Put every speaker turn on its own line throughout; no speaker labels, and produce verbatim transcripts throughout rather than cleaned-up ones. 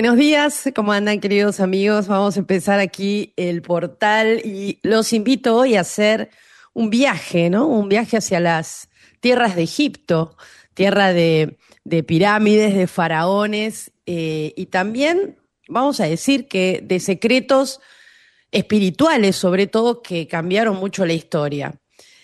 Buenos días, ¿cómo andan queridos amigos? Vamos a empezar aquí el portal y los invito hoy a hacer un viaje, ¿no? Un viaje hacia las tierras de Egipto, tierra de, de pirámides, de faraones eh, y también vamos a decir que de secretos espirituales, sobre todo, que cambiaron mucho la historia.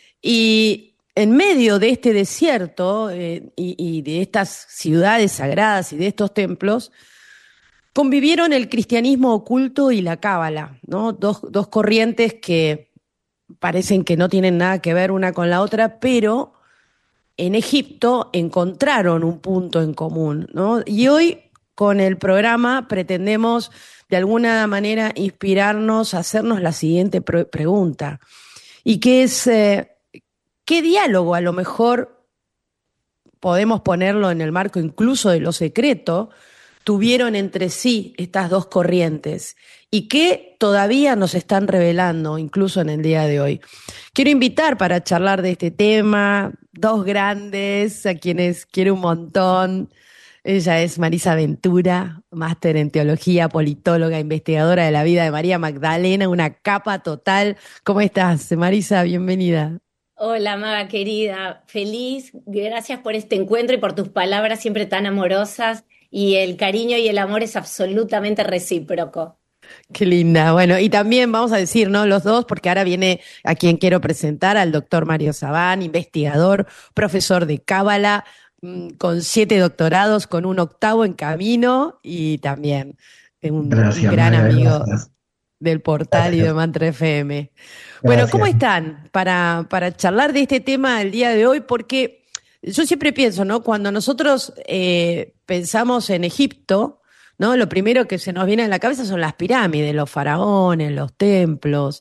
Y en medio de este desierto eh, y, y de estas ciudades sagradas y de estos templos, convivieron el cristianismo oculto y la cábala, ¿no? Dos, dos corrientes que parecen que no tienen nada que ver una con la otra, pero en Egipto encontraron un punto en común, ¿no? Y hoy con el programa pretendemos de alguna manera inspirarnos a hacernos la siguiente pre- pregunta, y que es, eh, ¿qué diálogo a lo mejor podemos ponerlo en el marco incluso de lo secreto tuvieron entre sí estas dos corrientes y que todavía nos están revelando incluso en el día de hoy? Quiero invitar para charlar de este tema dos grandes a quienes quiero un montón. Ella es Marisa Ventura, máster en teología, politóloga, investigadora de la vida de María Magdalena, una capa total. ¿Cómo estás, Marisa? Bienvenida.
Hola, Maga querida, feliz, gracias por este encuentro y por tus palabras siempre tan amorosas y el cariño y el amor es absolutamente recíproco.
Qué linda. Bueno, y también vamos a decir, ¿no? Los dos, porque ahora viene a quien quiero presentar, al doctor Mario Sabán, investigador, profesor de Cábala, mm, con siete doctorados, con un octavo en camino y también un, un
Gracias,
gran
Maga,
amigo
gracias.
del portal y de
Gracias,
Mantra F M. Bueno, ¿cómo
gracias.
están para, para charlar de este tema el día de hoy? Porque yo siempre pienso, ¿no? Cuando nosotros eh, pensamos en Egipto, ¿no? Lo primero que se nos viene a la cabeza son las pirámides, los faraones, los templos.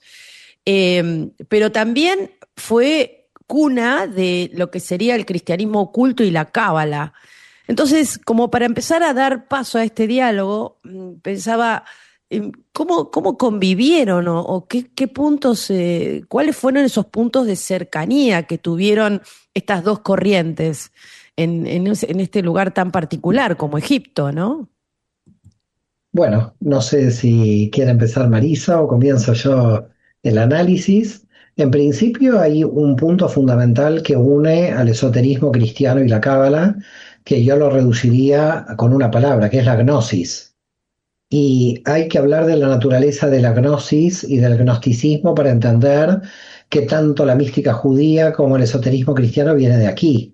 Eh, pero también fue cuna de lo que sería el cristianismo oculto y la cábala. Entonces, como para empezar a dar paso a este diálogo, mm, pensaba, em, ¿cómo, cómo convivieron o, o qué, qué puntos, eh, cuáles fueron esos puntos de cercanía que tuvieron estas dos corrientes en, en ese- en este lugar tan particular como Egipto, ¿no?
Bueno, no sé si quiere empezar Marisa o comienzo yo el análisis. En principio hay un punto fundamental que une al esoterismo cristiano y la cábala, que yo lo reduciría con una palabra, que es la gnosis. Y hay que hablar de la naturaleza de la gnosis y del gnosticismo para entender que tanto la mística judía como el esoterismo cristiano viene de aquí.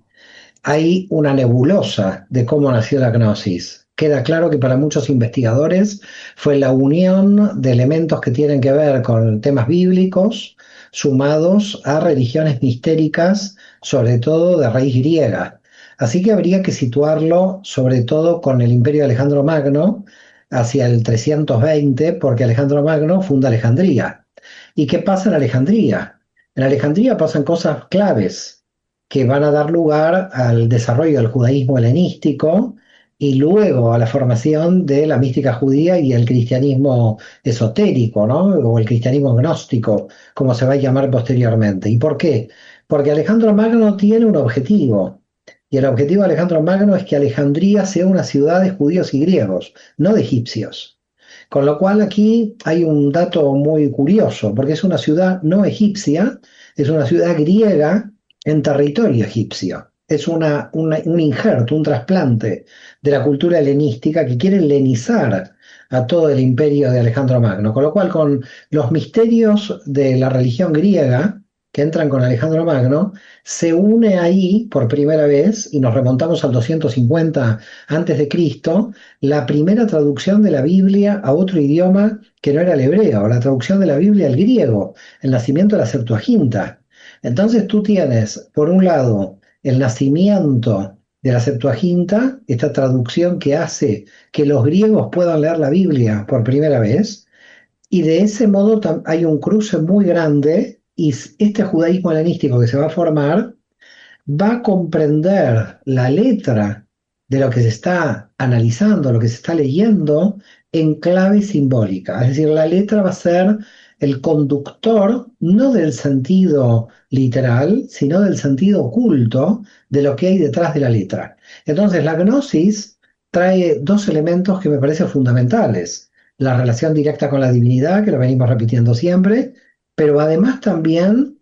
Hay una nebulosa de cómo nació la gnosis. Queda claro que para muchos investigadores fue la unión de elementos que tienen que ver con temas bíblicos sumados a religiones mistéricas, sobre todo de raíz griega. Así que habría que situarlo sobre todo con el imperio de Alejandro Magno hacia el trescientos veinte, porque Alejandro Magno funda Alejandría. ¿Y qué pasa en Alejandría? En Alejandría pasan cosas claves que van a dar lugar al desarrollo del judaísmo helenístico y luego a la formación de la mística judía y el cristianismo esotérico, ¿no? O el cristianismo gnóstico, como se va a llamar posteriormente. ¿Y por qué? Porque Alejandro Magno tiene un objetivo. Y el objetivo de Alejandro Magno es que Alejandría sea una ciudad de judíos y griegos, no de egipcios. Con lo cual aquí hay un dato muy curioso, porque es una ciudad no egipcia, es una ciudad griega en territorio egipcio. Es una, una- un injerto, un trasplante de la cultura helenística que quiere helenizar a todo el imperio de Alejandro Magno. Con lo cual, con los misterios de la religión griega que entran con Alejandro Magno, se une ahí por primera vez, y nos remontamos al doscientos cincuenta antes de Cristo, la primera traducción de la Biblia a otro idioma que no era el hebreo, la traducción de la Biblia al griego, el nacimiento de la Septuaginta. Entonces tú tienes, por un lado, el nacimiento de la Septuaginta, esta traducción que hace que los griegos puedan leer la Biblia por primera vez, y de ese modo tam- hay un cruce muy grande, y s- este judaísmo helenístico que se va a formar va a comprender la letra de lo que se está analizando, lo que se está leyendo, en clave simbólica. Es decir, la letra va a ser el conductor, no del sentido literal, sino del sentido oculto de lo que hay detrás de la letra. Entonces, la gnosis trae dos elementos que me parecen fundamentales. La relación directa con la divinidad, que lo venimos repitiendo siempre, pero además también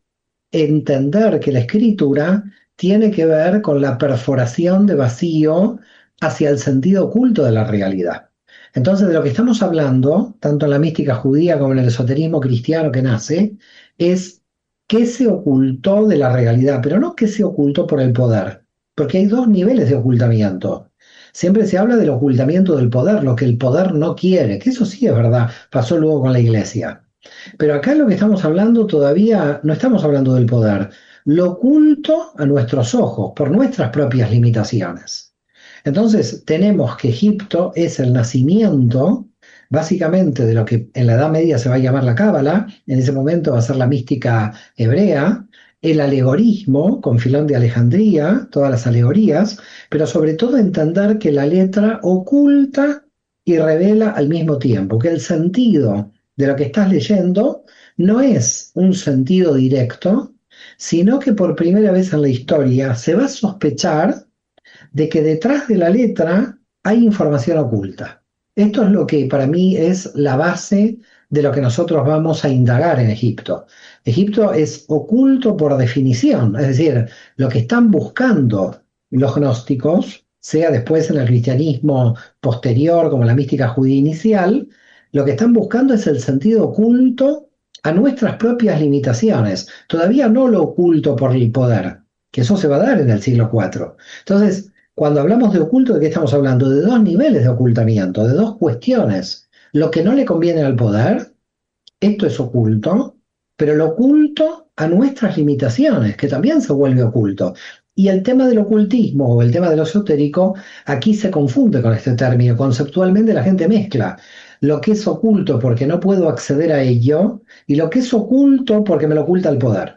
entender que la escritura tiene que ver con la perforación de vacío hacia el sentido oculto de la realidad. Entonces, de lo que estamos hablando, tanto en la mística judía como en el esoterismo cristiano que nace, es qué se ocultó de la realidad, pero no qué se ocultó por el poder, porque hay dos niveles de ocultamiento. Siempre se habla del ocultamiento del poder, lo que el poder no quiere, que eso sí es verdad, pasó luego con la iglesia. Pero acá lo que estamos hablando todavía, no estamos hablando del poder, lo oculto a nuestros ojos por nuestras propias limitaciones. Entonces tenemos que Egipto es el nacimiento, básicamente, de lo que en la Edad Media se va a llamar la Cábala, en ese momento va a ser la mística hebrea, el alegorismo con Filón de Alejandría, todas las alegorías, pero sobre todo entender que la letra oculta y revela al mismo tiempo, que el sentido de lo que estás leyendo no es un sentido directo, sino que por primera vez en la historia se va a sospechar de que detrás de la letra hay información oculta. Esto es lo que para mí es la base de lo que nosotros vamos a indagar en Egipto. Egipto es oculto por definición, es decir, lo que están buscando los gnósticos, sea después en el cristianismo posterior como la mística judía inicial, lo que están buscando es el sentido oculto a nuestras propias limitaciones, todavía no lo oculto por el poder, que eso se va a dar en el siglo cuatro. Entonces, cuando hablamos de oculto, ¿de qué estamos hablando? De dos niveles de ocultamiento, de dos cuestiones. Lo que no le conviene al poder, esto es oculto, pero lo oculto a nuestras limitaciones, que también se vuelve oculto. Y el tema del ocultismo o el tema de lo esotérico, aquí se confunde con este término. Conceptualmente la gente mezcla lo que es oculto porque no puedo acceder a ello y lo que es oculto porque me lo oculta el poder.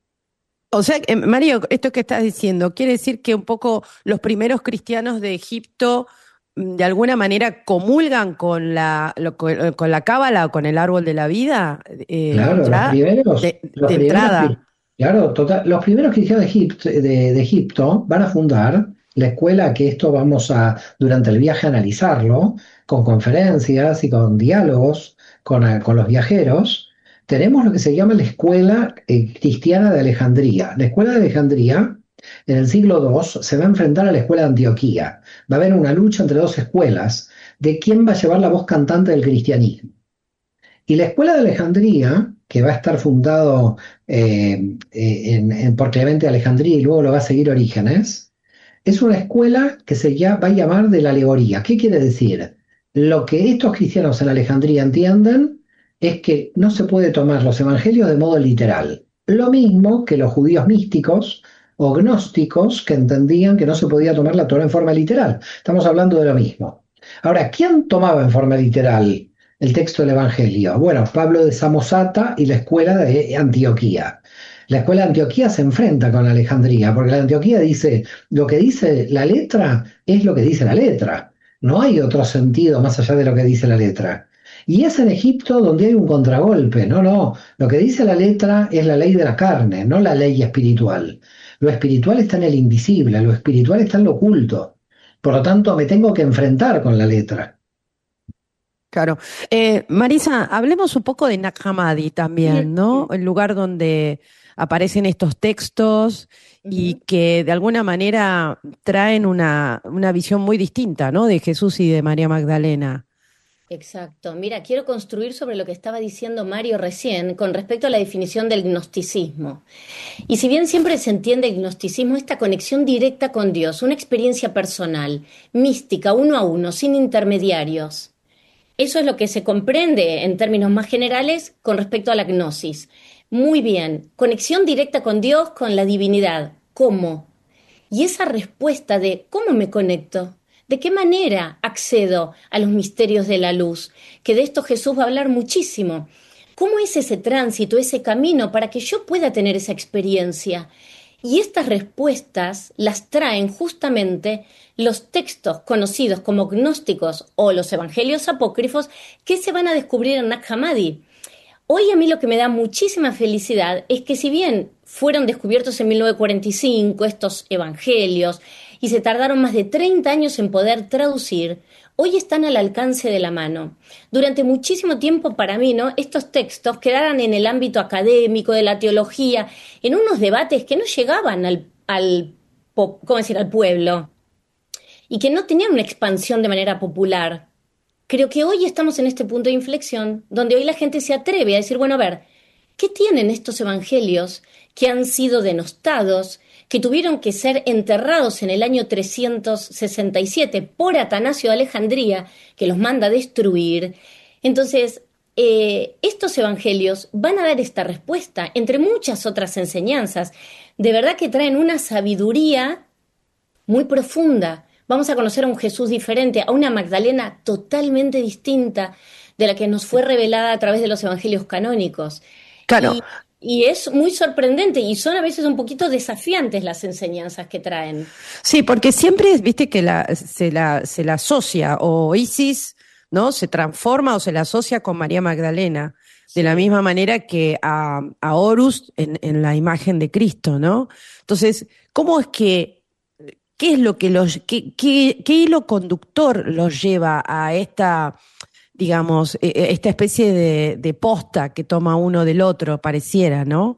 O sea, eh, Mario, esto que estás diciendo, quiere decir que un poco los primeros cristianos de Egipto mm, de alguna manera comulgan con la, lo- con, con la cábala o con el árbol de la vida, eh,
Claro, los
ya
primeros,
de,
los
de
primeros, cri-
entrada.
claro, total- los primeros cristianos de Egipto, de, de Egipto van a fundar la escuela que esto vamos a, durante el viaje, a analizarlo, con conferencias y con diálogos con, eh, con los viajeros. Tenemos lo que se llama la escuela eh, cristiana de Alejandría. La escuela de Alejandría, en el siglo dos, se va a enfrentar a la escuela de Antioquía. Va a haber una lucha entre dos escuelas de quién va a llevar la voz cantante del cristianismo. Y la escuela de Alejandría, que va a estar fundado eh, eh, en- en- por Clemente de Alejandría y luego lo va a seguir Orígenes, es una escuela que se ya, va a llamar de la alegoría. ¿Qué quiere decir? Lo que estos cristianos en Alejandría entienden es que no se puede tomar los evangelios de modo literal. Lo mismo que los judíos místicos o gnósticos que entendían que no se podía tomar la Torá en forma literal. Estamos hablando de lo mismo. Ahora, ¿quién tomaba en forma literal el texto del Evangelio? Bueno, Pablo de Samosata y la escuela de Antioquía. La escuela de Antioquía se enfrenta con Alejandría, porque la Antioquía dice, lo que dice la letra es lo que dice la letra. No hay otro sentido más allá de lo que dice la letra. Y es en Egipto donde hay un contragolpe. No, no. Lo que dice la letra es la ley de la carne, no la ley espiritual. Lo espiritual está en el invisible, lo espiritual está en lo oculto. Por lo tanto, me tengo que enfrentar con la letra.
Claro. Eh, Marisa, hablemos un poco de Nag Hammadi también, ¿no? El lugar donde aparecen estos textos y
Ujú.
que de alguna manera traen una, una visión muy distinta, ¿no? De Jesús y de María Magdalena.
Exacto. Mira, quiero construir sobre lo que estaba diciendo Mario recién con respecto a la definición del gnosticismo. Y si bien siempre se entiende el gnosticismo, esta conexión directa con Dios, una experiencia personal, mística, uno a uno, sin intermediarios. Eso es lo que se comprende en términos más generales con respecto a la gnosis. Muy bien, conexión directa con Dios, con la divinidad. ¿Cómo? Y esa respuesta de ¿cómo me conecto? ¿De qué manera accedo a los misterios de la luz? Que de esto Jesús va a hablar muchísimo. ¿Cómo es ese tránsito, ese camino para que yo pueda tener esa experiencia? Y estas respuestas las traen justamente los textos conocidos como gnósticos o los evangelios apócrifos que se van a descubrir en Nag Hammadi. Hoy a mí lo que me da muchísima felicidad es que si bien fueron descubiertos en mil novecientos cuarenta y cinco estos evangelios y se tardaron más de treinta años en poder traducir, hoy están al alcance de la mano. Durante muchísimo tiempo para mí, ¿no?, estos textos quedaron en el ámbito académico, de la teología, en unos debates que no llegaban al, al, ¿cómo decir?, al pueblo y que no tenían una expansión de manera popular. Creo que hoy estamos en este punto de inflexión donde hoy la gente se atreve a decir, bueno, a ver, ¿qué tienen estos evangelios que han sido denostados, que tuvieron que ser enterrados en el año trescientos sesenta y siete por Atanasio de Alejandría, que los manda a destruir? Entonces, eh, estos evangelios van a dar esta respuesta, entre muchas otras enseñanzas. De verdad que traen una sabiduría muy profunda. Vamos a conocer a un Jesús diferente, a una Magdalena totalmente distinta de la que nos fue revelada a través de los evangelios canónicos.
Claro.
Y, y es muy sorprendente y son a veces un poquito desafiantes las enseñanzas que traen.
Sí, porque siempre, viste, que la, se, la, se la asocia, o Isis, ¿no?, se transforma o se la asocia con María Magdalena, sí, de la misma manera que a, a Horus en, en la imagen de Cristo, ¿no? Entonces, ¿cómo es que ¿Qué es lo que los, qué, qué, qué hilo conductor los lleva a esta, digamos, esta especie de, de posta que toma uno del otro, pareciera, ¿no?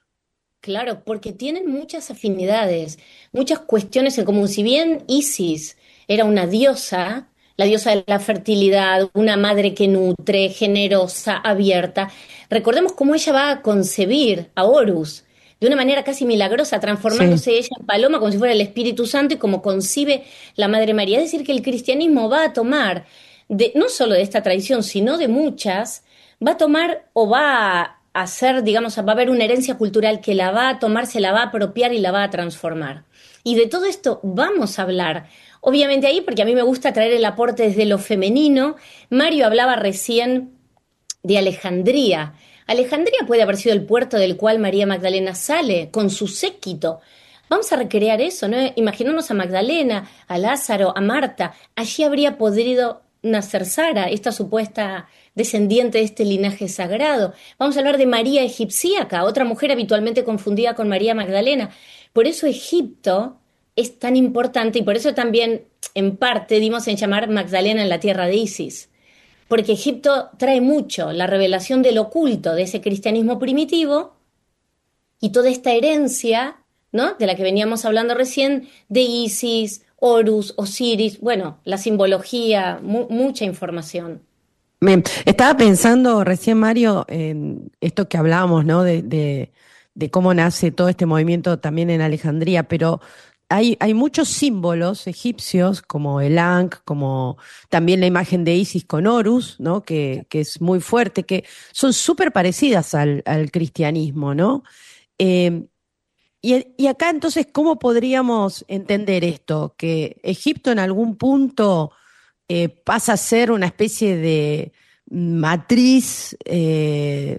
Claro, porque tienen muchas afinidades, muchas cuestiones en común. Si bien Isis era una diosa, la diosa de la fertilidad, una madre que nutre, generosa, abierta, recordemos cómo ella va a concebir a Horus de una manera casi milagrosa, transformándose sí. ella en paloma como si fuera el Espíritu Santo y como concibe la Madre María. Es decir, que el cristianismo va a tomar, de, no solo de esta tradición, sino de muchas, va a tomar o va a hacer, digamos, va a haber una herencia cultural que la va a tomar, se la va a apropiar y la va a transformar. Y de todo esto vamos a hablar. Obviamente ahí, porque a mí me gusta traer el aporte desde lo femenino. Mario hablaba recién de Alejandría. Alejandría puede haber sido el puerto del cual María Magdalena sale con su séquito. Vamos a recrear eso, ¿no? Imaginémonos a Magdalena, a Lázaro, a Marta. Allí habría podido nacer Sara, esta supuesta descendiente de este linaje sagrado. Vamos a hablar de María egipcíaca, otra mujer habitualmente confundida con María Magdalena. Por eso Egipto es tan importante y por eso también, en parte, dimos en llamar Magdalena en la tierra de Isis. Porque Egipto trae mucho la revelación del oculto de ese cristianismo primitivo y toda esta herencia, ¿no?, de la que veníamos hablando recién, de Isis, Horus, Osiris, bueno, la simbología, mu- mucha información.
Me, estaba pensando recién, Mario, en esto que hablábamos, ¿no?, de, de, de cómo nace todo este movimiento también en Alejandría, pero Hay, hay muchos símbolos egipcios, como el Ankh, como también la imagen de Isis con Horus, ¿no?, que, que es muy fuerte, que son súper parecidas al, al cristianismo, ¿no? Eh, y, y acá entonces, ¿cómo podríamos entender esto? Que Egipto en algún punto eh, pasa a ser una especie de matriz eh,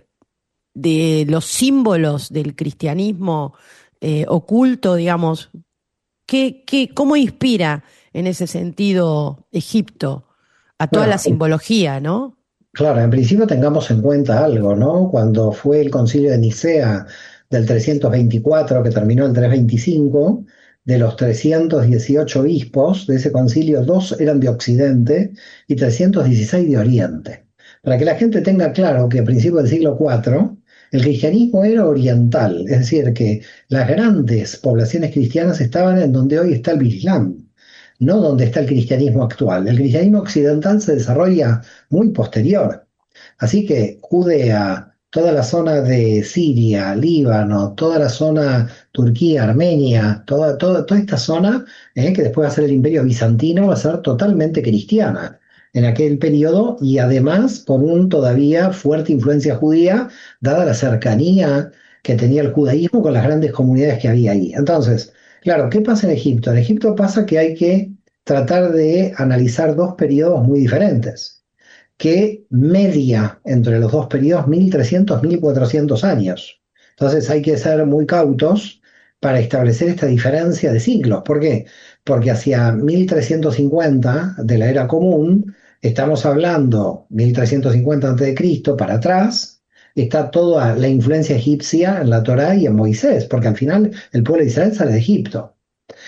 de los símbolos del cristianismo eh, oculto, digamos. ¿Qué, qué, cómo inspira en ese sentido Egipto a toda
Bueno,
la simbología, ¿no?
claro, en principio tengamos en cuenta algo, ¿no? Cuando fue el concilio de Nicea del trescientos veinticuatro, que terminó en trescientos veinticinco, de los trescientos dieciocho obispos de ese concilio, dos eran de Occidente y trescientos dieciséis de Oriente. Para que la gente tenga claro que a principios del siglo cuatro el cristianismo era oriental, es decir, que las grandes poblaciones cristianas estaban en donde hoy está el Islam, no donde está el cristianismo actual. El cristianismo occidental se desarrolla muy posterior. Así que Judea, toda la zona de Siria, Líbano, toda la zona Turquía, Armenia, toda, toda, toda esta zona, eh, que después va a ser el Imperio Bizantino, va a ser totalmente cristiana en aquel periodo y además con un todavía fuerte influencia judía, dada la cercanía que tenía el judaísmo con las grandes comunidades que había ahí. Entonces, claro, ¿qué pasa en Egipto? En Egipto pasa que hay que tratar de analizar dos periodos muy diferentes, que media entre los dos periodos mil trescientos a mil cuatrocientos años. Entonces hay que ser muy cautos para establecer esta diferencia de siglos. ¿Por qué? Porque hacia mil trescientos cincuenta de la era común, estamos hablando mil trescientos cincuenta antes de Cristo para atrás, está toda la influencia egipcia en la Torá y en Moisés, porque al final el pueblo de Israel sale de Egipto.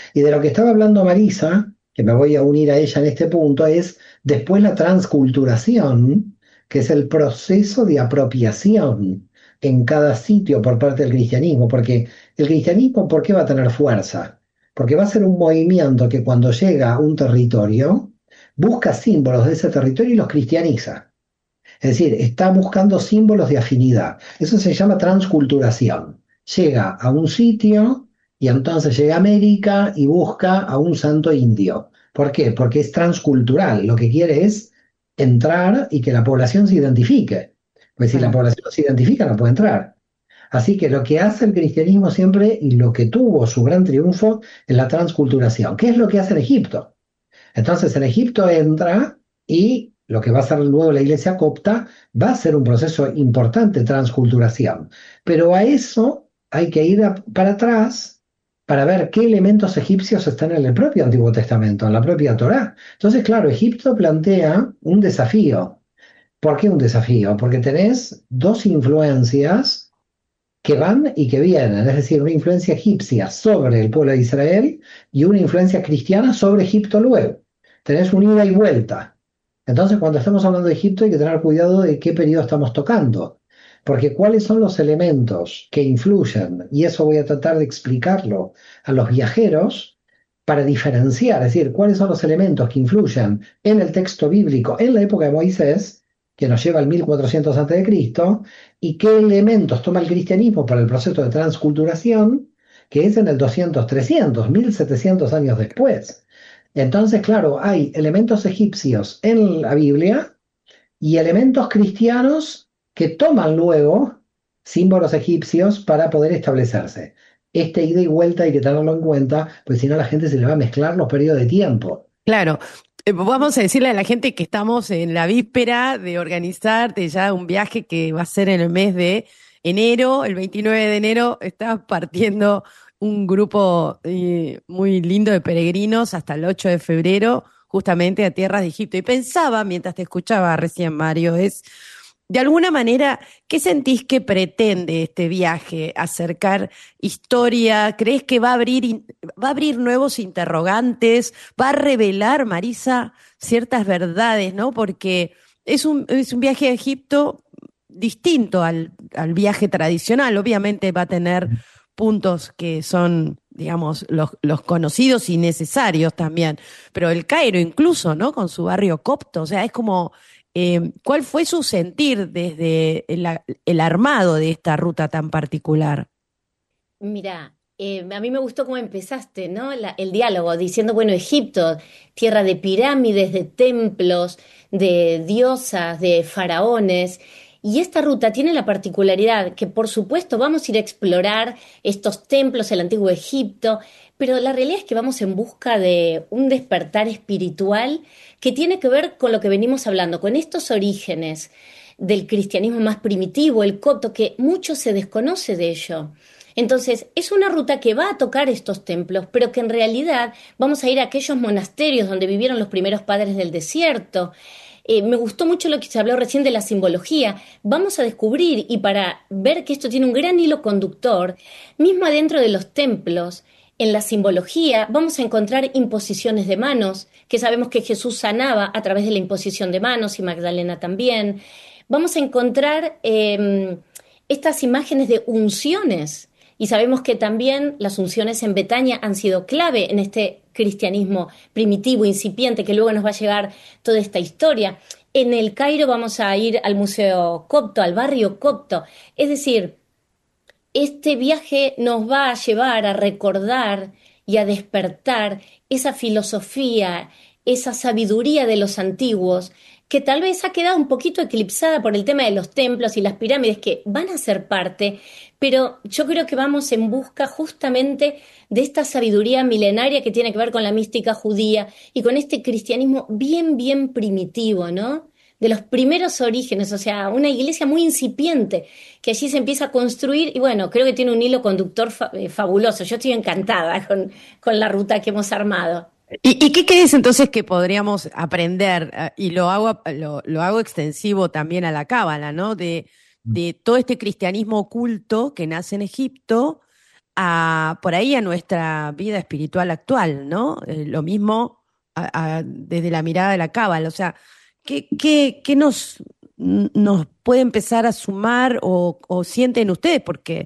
Y de lo que estaba hablando Marisa, que me voy a unir a ella en este punto, es después la transculturación, que es el proceso de apropiación en cada sitio por parte del cristianismo, porque el cristianismo, ¿por qué va a tener fuerza? Porque va a ser un movimiento que cuando llega a un territorio, busca símbolos de ese territorio y los cristianiza. Es decir, está buscando símbolos de afinidad. Eso se llama transculturación. Llega a un sitio y entonces llega a América y busca a un santo indio. ¿Por qué? Porque es transcultural. Lo que quiere es entrar y que la población se identifique. Pues si la
Claro.
población no se identifica, no puede entrar. Así que lo que hace el cristianismo siempre y lo que tuvo su gran triunfo es la transculturación. ¿Qué es lo que hace en Egipto? Entonces en Egipto entra y lo que va a hacer luego la iglesia copta va a ser un proceso importante de transculturación. Pero a eso hay que ir a- para atrás para ver qué elementos egipcios están en el propio Antiguo Testamento, en la propia Torá. Entonces, claro, Egipto plantea un desafío. ¿Por qué un desafío? Porque tenés dos influencias que van y que vienen, es decir, una influencia egipcia sobre el pueblo de Israel y una influencia cristiana sobre Egipto luego. Tenés un ida y vuelta. Entonces, cuando estamos hablando de Egipto, hay que tener cuidado de qué periodo estamos tocando, porque cuáles son los elementos que influyen, y eso voy a tratar de explicarlo a los viajeros para diferenciar, es decir, cuáles son los elementos que influyen en el texto bíblico en la época de Moisés, que nos lleva al mil cuatrocientos antes de Cristo, y qué elementos toma el cristianismo para el proceso de transculturación, que es en el doscientos, trescientos, mil setecientos años después. Entonces, claro, hay elementos egipcios en la Biblia y elementos cristianos que toman luego símbolos egipcios para poder establecerse. Este ida y vuelta hay que tenerlo en cuenta, pues si no a la gente se le va a mezclar los periodos de tiempo.
Claro. Eh, Vamos a decirle a la gente que estamos en la víspera de organizar de ya un viaje que va a ser en el mes de enero, el veintinueve de enero, está partiendo un grupo eh, muy lindo de peregrinos hasta el ocho de febrero, justamente a tierras de Egipto. Y pensaba, mientras te escuchaba recién, Mario, es, de alguna manera, ¿qué sentís que pretende este viaje? ¿Acercar historia? ¿Crees que va a abrir, in- va a abrir nuevos interrogantes? ¿Va a revelar, Marisa, ciertas verdades, ¿no? Porque es un, es un viaje a Egipto distinto al, al viaje tradicional. Obviamente va a tener puntos que son, digamos, los, los conocidos y necesarios también. Pero el Cairo incluso, ¿no? Con su barrio copto, o sea, es como, eh, ¿cuál fue su sentir desde el, a- el armado de esta ruta tan particular?
Mira, eh, a mí me gustó cómo empezaste, ¿no? La- el diálogo, diciendo, bueno, Egipto, tierra de pirámides, de templos, de diosas, de faraones. Y esta ruta tiene la particularidad que, por supuesto, vamos a ir a explorar estos templos, el antiguo Egipto, pero la realidad es que vamos en busca de un despertar espiritual que tiene que ver con lo que venimos hablando, con estos orígenes del cristianismo más primitivo, el copto, que mucho se desconoce de ello. Entonces, es una ruta que va a tocar estos templos, pero que en realidad vamos a ir a aquellos monasterios donde vivieron los primeros padres del desierto. Eh, me gustó mucho lo que se habló recién de la simbología. Vamos a descubrir, y para ver que esto tiene un gran hilo conductor, mismo adentro de los templos, en la simbología, vamos a encontrar imposiciones de manos, que sabemos que Jesús sanaba a través de la imposición de manos y Magdalena también. Vamos a encontrar eh, estas imágenes de unciones. Y sabemos que también las unciones en Betania han sido clave en este cristianismo primitivo, incipiente, que luego nos va a llegar toda esta historia. En el Cairo vamos a ir al Museo Copto, al barrio Copto. Es decir, este viaje nos va a llevar a recordar y a despertar esa filosofía, esa sabiduría de los antiguos, que tal vez ha quedado un poquito eclipsada por el tema de los templos y las pirámides, que van a ser parte, pero yo creo que vamos en busca justamente de esta sabiduría milenaria que tiene que ver con la mística judía y con este cristianismo bien, bien primitivo, ¿no? De los primeros orígenes, o sea, una iglesia muy incipiente, que allí se empieza a construir y bueno, creo que tiene un hilo conductor fa- eh, fabuloso. Yo estoy encantada con, con la ruta que hemos armado.
¿Y, y qué crees entonces que podríamos aprender? Ah, y lo hago, lo, lo hago extensivo también a la Cábala, ¿no? De, de todo este cristianismo oculto que nace en Egipto a, por ahí a nuestra vida espiritual actual, ¿no? Eh, lo mismo a- a- desde la mirada de la cábala, o sea, ¿qué, qué, qué nos, nos puede empezar a sumar o, o sienten ustedes? Porque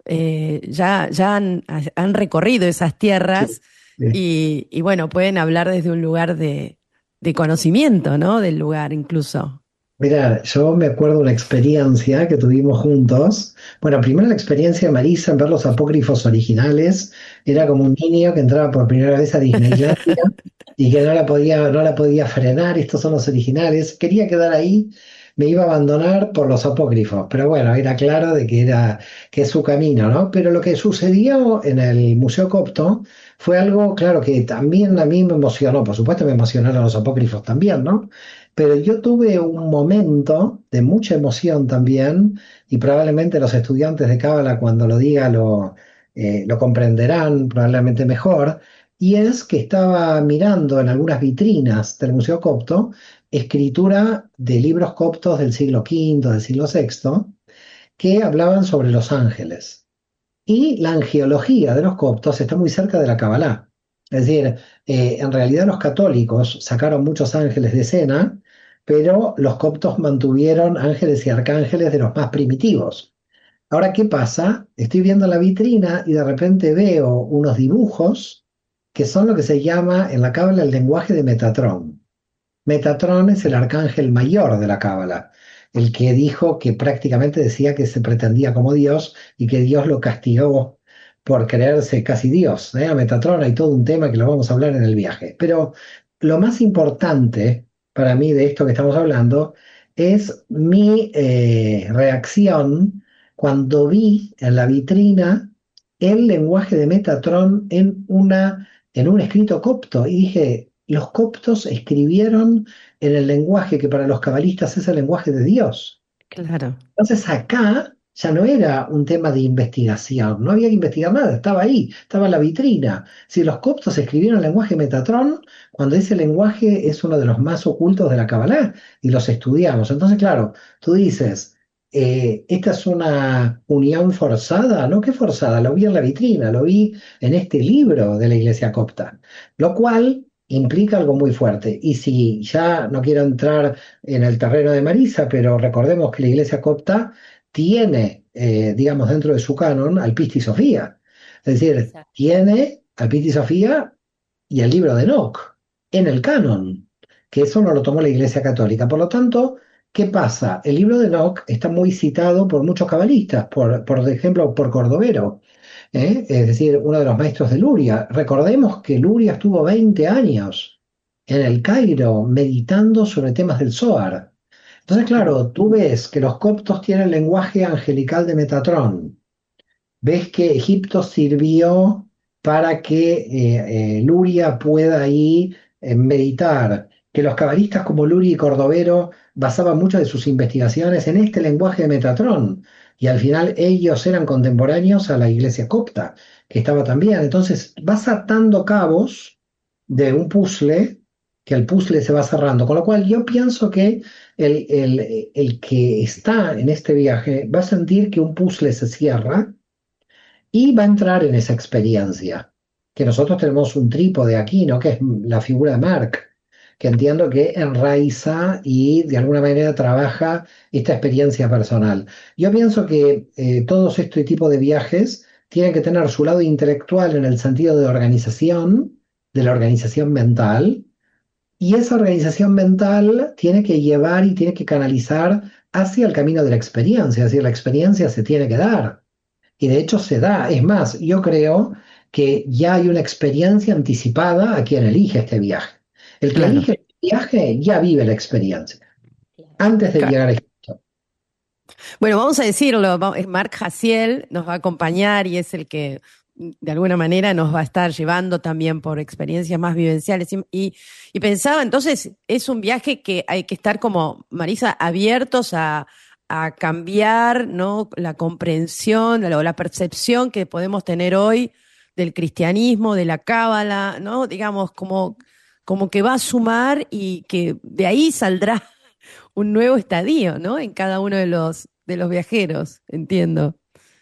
eh, ya, ya han, han recorrido esas
Sí,
tierras
sí.
y, y bueno, pueden hablar desde un lugar de, de conocimiento, ¿no? Del lugar incluso.
Mira, yo me acuerdo una experiencia que tuvimos juntos. Bueno, primero la experiencia de Marisa en ver los apócrifos originales. Era como un niño que entraba por primera vez a Disneylandia y que no la podía, no la podía frenar. Estos son los originales. Quería quedar ahí, me iba a abandonar por los apócrifos. Pero bueno, era claro de que era que es su camino, ¿no? Pero lo que sucedió en el Museo Copto fue algo, claro, que también a mí me emocionó. Por supuesto, me emocionaron los apócrifos también, ¿no? Pero yo tuve un momento de mucha emoción también, y probablemente los estudiantes de Cábala cuando lo diga lo, eh, lo comprenderán probablemente mejor, y es que estaba mirando en algunas vitrinas del Museo Copto escritura de libros coptos del siglo quinto, del siglo sexto, que hablaban sobre los ángeles. Y la angiología de los coptos está muy cerca de la Kabbalah. Es decir, eh, en realidad los católicos sacaron muchos ángeles de escena, pero los coptos mantuvieron ángeles y arcángeles de los más primitivos. Ahora, ¿qué pasa? Estoy viendo la vitrina y de repente veo unos dibujos que son lo que se llama en la Cábala el lenguaje de Metatrón. Metatrón es el arcángel mayor de la Cábala, el que dijo que prácticamente decía que se pretendía como Dios y que Dios lo castigó por creerse casi Dios. ¿eh? A Metatrón hay todo un tema que lo vamos a hablar en el viaje. Pero lo más importante para mí de esto que estamos hablando es mi eh, reacción cuando vi en la vitrina el lenguaje de Metatrón en una, en un escrito copto y dije, los coptos escribieron en el lenguaje que para los cabalistas es el lenguaje de Dios.
Claro.
Entonces acá ya no era un tema de investigación, no había que investigar nada, estaba ahí, estaba en la vitrina. Si los coptos escribieron el lenguaje Metatrón, cuando ese lenguaje es uno de los más ocultos de la Kabbalah y los estudiamos. Entonces, claro, tú dices, eh, esta es una unión forzada, ¿no? ¿Qué forzada? Lo vi en la vitrina, lo vi en este libro de la iglesia copta, lo cual implica algo muy fuerte. Y si ya no quiero entrar en el terreno de Marisa, pero recordemos que la iglesia copta tiene, eh, digamos, dentro de su canon al Pista y Sofía. Es decir,
Exacto.
tiene al Pista y Sofía y el libro de Enoch en el canon, que eso no lo tomó la iglesia católica. Por lo tanto, ¿qué pasa? El libro de Enoch está muy citado por muchos cabalistas, por, por ejemplo, por Cordovero. ¿eh? Es decir, uno de los maestros de Luria. Recordemos que Luria estuvo veinte años en el Cairo meditando sobre temas del Zohar. Entonces, claro, tú ves que los coptos tienen el lenguaje angelical de Metatrón, ves que Egipto sirvió para que eh, eh, Luria pueda ahí eh, meditar, que los cabalistas como Luria y Cordovero basaban muchas de sus investigaciones en este lenguaje de Metatrón, y al final ellos eran contemporáneos a la iglesia copta, que estaba también. Entonces vas atando cabos de un puzzle, que el puzzle se va cerrando, con lo cual yo pienso que el, el el que está en este viaje va a sentir que un puzzle se cierra y va a entrar en esa experiencia. Que nosotros tenemos un trípode aquí, ¿no? Que es la figura de Mark, que entiendo que enraiza y de alguna manera trabaja esta experiencia personal. Yo pienso que eh, todos este tipo de viajes tienen que tener su lado intelectual en el sentido de organización, de la organización mental, y esa organización mental tiene que llevar y tiene que canalizar hacia el camino de la experiencia, es decir, la experiencia se tiene que dar. Y de hecho se da. Es más, yo creo que ya hay una experiencia anticipada a quien elige este viaje. El que
Claro.
elige el viaje ya vive la experiencia
Claro.
antes de
Ca-
llegar a Egipto.
Bueno, vamos a decirlo, va- es Marc Jaciel nos va a acompañar y es el que mm, de alguna manera nos va a estar llevando también por experiencias más vivenciales. Y, y- y pensaba, entonces, es un viaje que hay que estar como, Marisa, abiertos a, a cambiar, ¿no? La comprensión o la percepción que podemos tener hoy del cristianismo, de la cábala, ¿no? Digamos, como, como que va a sumar y que de ahí saldrá un nuevo estadio, ¿no? En cada uno de los, de los viajeros, entiendo.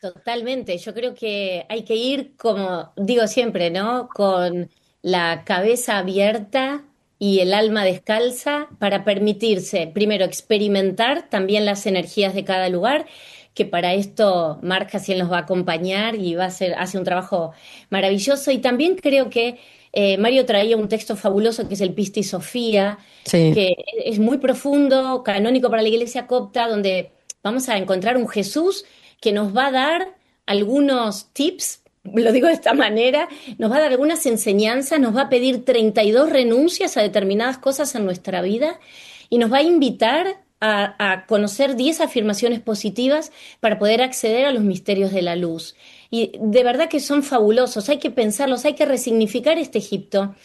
Totalmente. Yo creo que hay que ir, como digo siempre, ¿no? Con la cabeza abierta y el alma descalza para permitirse, primero, experimentar también las energías de cada lugar, que para esto Marc Haciel nos va a acompañar y va a hacer, hace un trabajo maravilloso. Y también creo que eh, Mario traía un texto fabuloso que es el Pisti Sofía,
Sí.
que es muy profundo, canónico para la Iglesia copta, donde vamos a encontrar un Jesús que nos va a dar algunos tips, lo digo de esta manera, nos va a dar algunas enseñanzas, nos va a pedir treinta y dos renuncias a determinadas cosas en nuestra vida y nos va a invitar a, a conocer diez afirmaciones positivas para poder acceder a los misterios de la luz. Y de verdad que son fabulosos, hay que pensarlos, hay que resignificar este Egipto.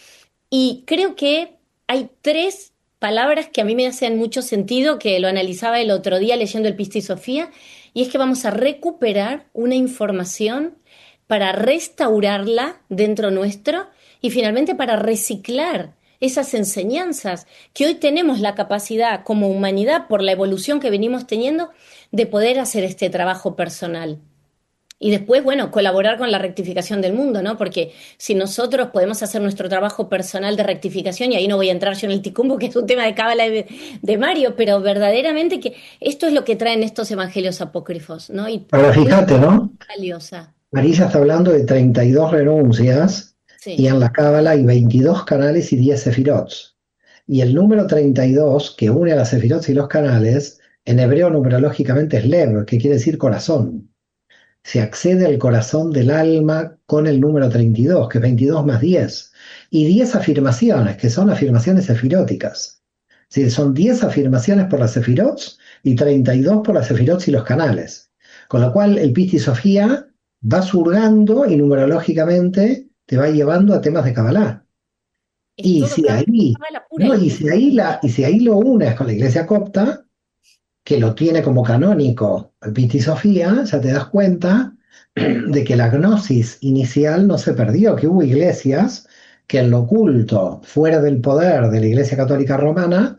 Y creo que hay tres palabras que a mí me hacen mucho sentido, que lo analizaba el otro día leyendo el Pisti Sofía, y es que vamos a recuperar una información para restaurarla dentro nuestro y finalmente para reciclar esas enseñanzas que hoy tenemos la capacidad como humanidad, por la evolución que venimos teniendo, de poder hacer este trabajo personal. Y después, bueno, colaborar con la rectificación del mundo, ¿no? Porque si nosotros podemos hacer nuestro trabajo personal de rectificación, y ahí no voy a entrar yo en el ticumbo, que es un tema de cábala de, de Mario, pero verdaderamente que esto es lo que traen estos evangelios apócrifos, ¿no? Y
Ahora
una
fíjate, ¿no?
valiosa.
Marisa está hablando de treinta y dos renuncias y
Sí.
en la Cábala hay veintidós canales y diez sefirots. Y el número treinta y dos, que une a las sefirots y los canales, en hebreo numerológicamente es lev, que quiere decir corazón. Se accede al corazón del alma con el número treinta y dos, que es veintidós más diez. Y diez afirmaciones, que son afirmaciones sefiróticas. Es decir, son diez afirmaciones por las sefirots y treinta y dos por las sefirots y los canales. Con lo cual el Pisti Sofía va surgando y numerológicamente te va llevando a temas de Kabbalah.
Es
Y
todo
si
cábala,
ahí,
cábala pura
no,
y
y
dura.
si ahí la, y si ahí lo unes con la iglesia copta, que lo tiene como canónico el Pisti Sofía, ya te das cuenta de que la gnosis inicial no se perdió, que hubo iglesias que en lo oculto, fuera del poder de la Iglesia Católica Romana,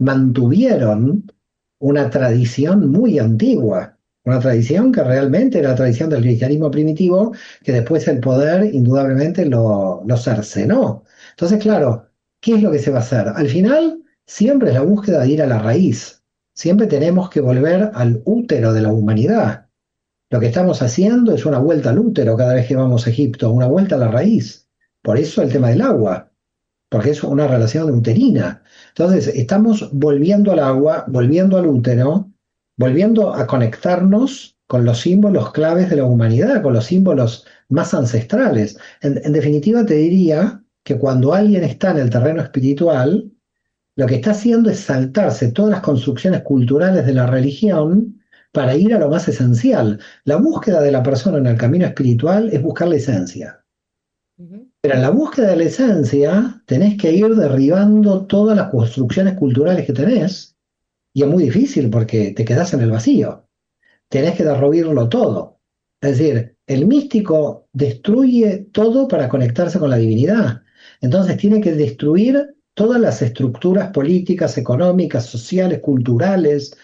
mantuvieron una tradición muy antigua, una tradición que realmente era la tradición del cristianismo primitivo, que después el poder indudablemente lo, lo cercenó. Entonces, claro, ¿qué es lo que se va a hacer? Al final, siempre es la búsqueda de ir a la raíz. Siempre tenemos que volver al útero de la humanidad. Lo que estamos haciendo es una vuelta al útero cada vez que vamos a Egipto, una vuelta a la raíz. Por eso el tema del agua, porque es una relación uterina. Entonces, estamos volviendo al agua, volviendo al útero, volviendo a conectarnos con los símbolos claves de la humanidad, con los símbolos más ancestrales. En, en definitiva, te diría que cuando alguien está en el terreno espiritual, lo que está haciendo es saltarse todas las construcciones culturales de la religión para ir a lo más esencial. La búsqueda de la persona en el camino espiritual es buscar la esencia.
Ujú.
Pero en la búsqueda de la esencia tenés que ir derribando todas las construcciones culturales que tenés, y es muy difícil porque te quedás en el vacío. Tenés que derruirlo todo. Es decir, el místico destruye todo para conectarse con la divinidad. Entonces tiene que destruir todas las estructuras políticas, económicas, sociales, culturales,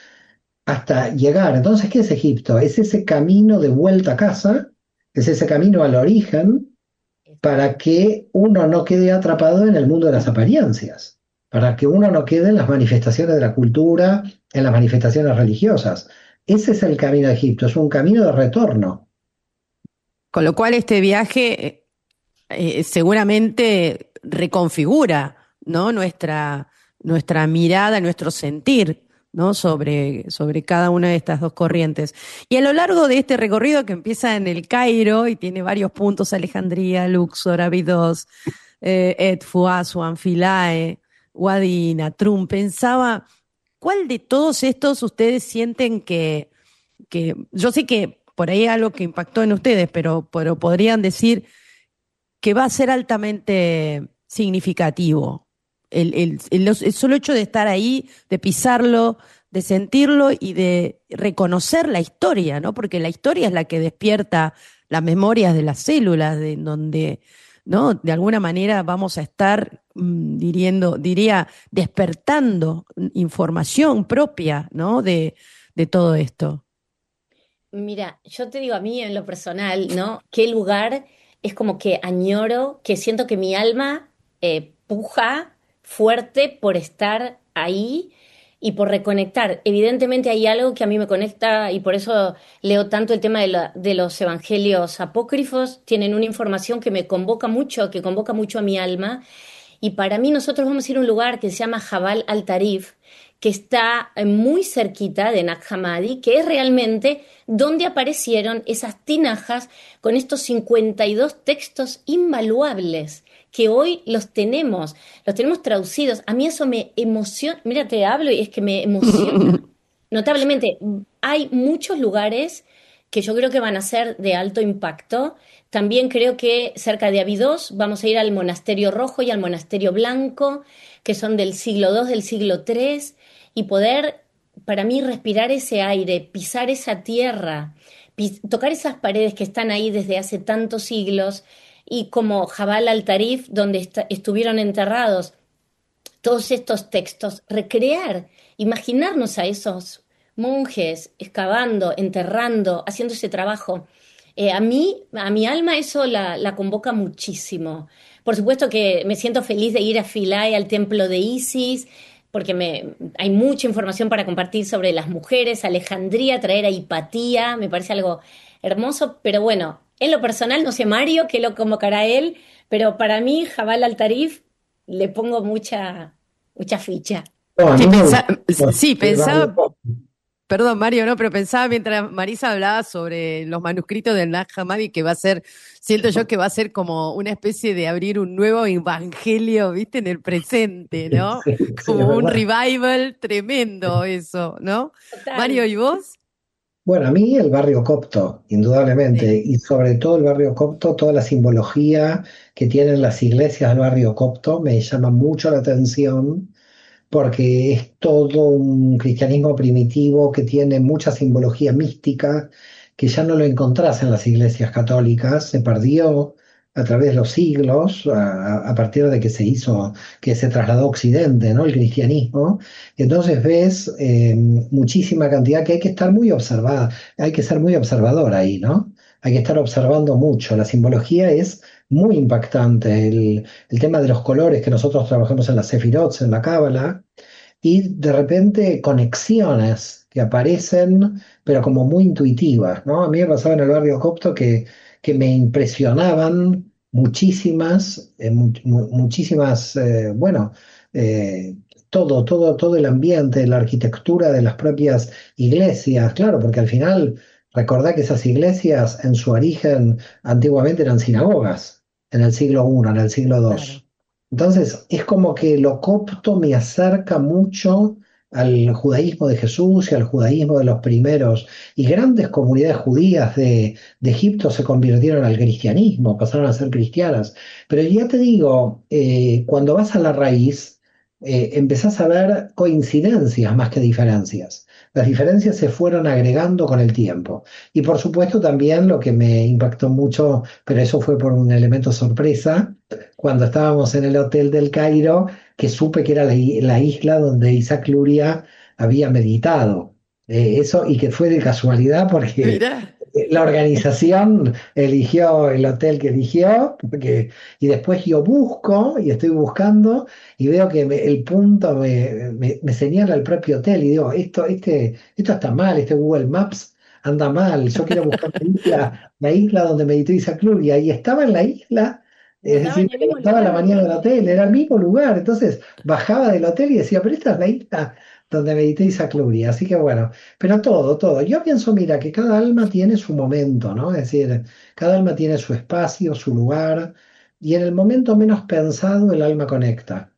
hasta llegar. Entonces, ¿qué es Egipto? Es ese camino de vuelta a casa, es ese camino al origen, para que uno no quede atrapado en el mundo de las apariencias, para que uno no quede en las manifestaciones de la cultura, en las manifestaciones religiosas. Ese es el camino de Egipto, es un camino de retorno.
Con lo cual este viaje eh, seguramente reconfigura, ¿no? Nuestra, nuestra mirada, nuestro sentir, ¿no? Sobre, sobre cada una de estas dos corrientes. Y a lo largo de este recorrido que empieza en el Cairo y tiene varios puntos: Alejandría, Luxor, Abidos, eh, Edfu, Asuan, Philae, Wadi Natrum, pensaba, ¿cuál de todos estos ustedes sienten que, que yo sé que por ahí algo que impactó en ustedes, pero, pero podrían decir que va a ser altamente significativo? El, el, el, el solo hecho de estar ahí, de pisarlo, de sentirlo y de reconocer la historia, ¿no? Porque la historia es la que despierta las memorias de las células, de donde, ¿no? De alguna manera vamos a estar, mmm, diriendo, diría, despertando información propia, ¿no? De, de todo esto.
Mira, yo te digo a mí en lo personal, ¿no? ¿Qué lugar es como que añoro, que siento que mi alma eh, puja fuerte por estar ahí y por reconectar? Evidentemente hay algo que a mí me conecta y por eso leo tanto el tema de, la- de los evangelios apócrifos. Tienen una información que me convoca mucho, que convoca mucho a mi alma. Y para mí nosotros vamos a ir a un lugar que se llama Jabal al Tarif, que está eh, muy cerquita de Nag Hammadi, que es realmente donde aparecieron esas tinajas con estos cincuenta y dos textos invaluables que hoy los tenemos, los tenemos traducidos. A mí eso me emociona, mira, te hablo y es que me emociona notablemente. Hay muchos lugares que yo creo que van a ser de alto impacto. También creo que cerca de Abidos vamos a ir al Monasterio Rojo y al Monasterio Blanco, que son del siglo dos, del siglo tres, y poder, para mí, respirar ese aire, pisar esa tierra, pis- tocar esas paredes que están ahí desde hace tantos siglos, y como Jabal al Tarif, donde esta- estuvieron enterrados todos estos textos, recrear, imaginarnos a esos monjes excavando, enterrando, haciendo ese trabajo. Eh, a mí, a mi alma eso la, la convoca muchísimo. Por supuesto que me siento feliz de ir a Philae, al templo de Isis, porque me, hay mucha información para compartir sobre las mujeres, Alejandría, traer a Hipatía, me parece algo hermoso, pero bueno, en lo personal no sé Mario, que lo convocará él, pero para mí Jabal al Tarif le pongo mucha, mucha ficha.
No, a
Sí,
mí me
pensa-
gustó
sí,
el barrio
pensaba,
pop.
perdón Mario, no, pero pensaba mientras Marisa hablaba sobre los manuscritos del Nag Hammadi que va a ser, siento yo que va a ser como una especie de abrir un nuevo evangelio, viste, en el presente, ¿no?
Sí, sí, es
Como un
verdad.
revival tremendo eso, ¿no? Mario,
Total.
¿y vos?
Bueno, a mí el barrio copto, indudablemente,
Sí.
y sobre todo el barrio copto, toda la simbología que tienen las iglesias del barrio copto me llama mucho la atención porque es todo un cristianismo primitivo que tiene mucha simbología mística que ya no lo encontrás en las iglesias católicas, se perdió a través de los siglos, a, a partir de que se hizo, que se trasladó a Occidente, ¿no? El cristianismo. Entonces ves eh, muchísima cantidad que hay que estar muy observada, hay que ser muy observador ahí, ¿no? Hay que estar observando mucho. La simbología es muy impactante. El, el tema de los colores que nosotros trabajamos en la Sefirot, en la Cábala, y de repente conexiones que aparecen, pero como muy intuitivas, ¿no? A mí me pasaba en el barrio Copto que, que me impresionaban muchísimas, eh, mu- mu- muchísimas, eh, bueno, eh, todo, todo, todo el ambiente, la arquitectura de las propias iglesias, claro, porque al final, recordá que esas iglesias en su origen antiguamente eran sinagogas, en el siglo primero, en el siglo
Claro.
dos. Entonces, es como que lo copto me acerca mucho al judaísmo de Jesús y al judaísmo de los primeros. Y grandes comunidades judías de, de Egipto se convirtieron al cristianismo, pasaron a ser cristianas. Pero ya te digo, eh, cuando vas a la raíz, eh, empezás a ver coincidencias más que diferencias. Las diferencias se fueron agregando con el tiempo. Y por supuesto también lo que me impactó mucho, pero eso fue por un elemento sorpresa cuando estábamos en el hotel del Cairo, que supe que era la, i- la isla donde Isaac Luria había meditado. Eh, eso, y que fue de casualidad porque
Mirá.
la organización eligió el hotel que eligió, porque, y después yo busco y estoy buscando y veo que me- el punto me, me- me señala el propio hotel y digo, esto, este, esto está mal, este Google Maps anda mal, yo quiero buscar la isla, la isla donde meditó Isaac Luria y estaba en la isla.
Y
Es
estaba
decir,
en el
me
mismo
levantaba a la
lugar.
mañana del hotel, era el mismo lugar. Entonces bajaba del hotel y decía, pero esta es la isla donde medité Isaac Luria. Así que bueno, pero todo, todo. Yo pienso, mira, que cada alma tiene su momento, ¿no? Es decir, cada alma tiene su espacio, su lugar, y en el momento menos pensado el alma conecta.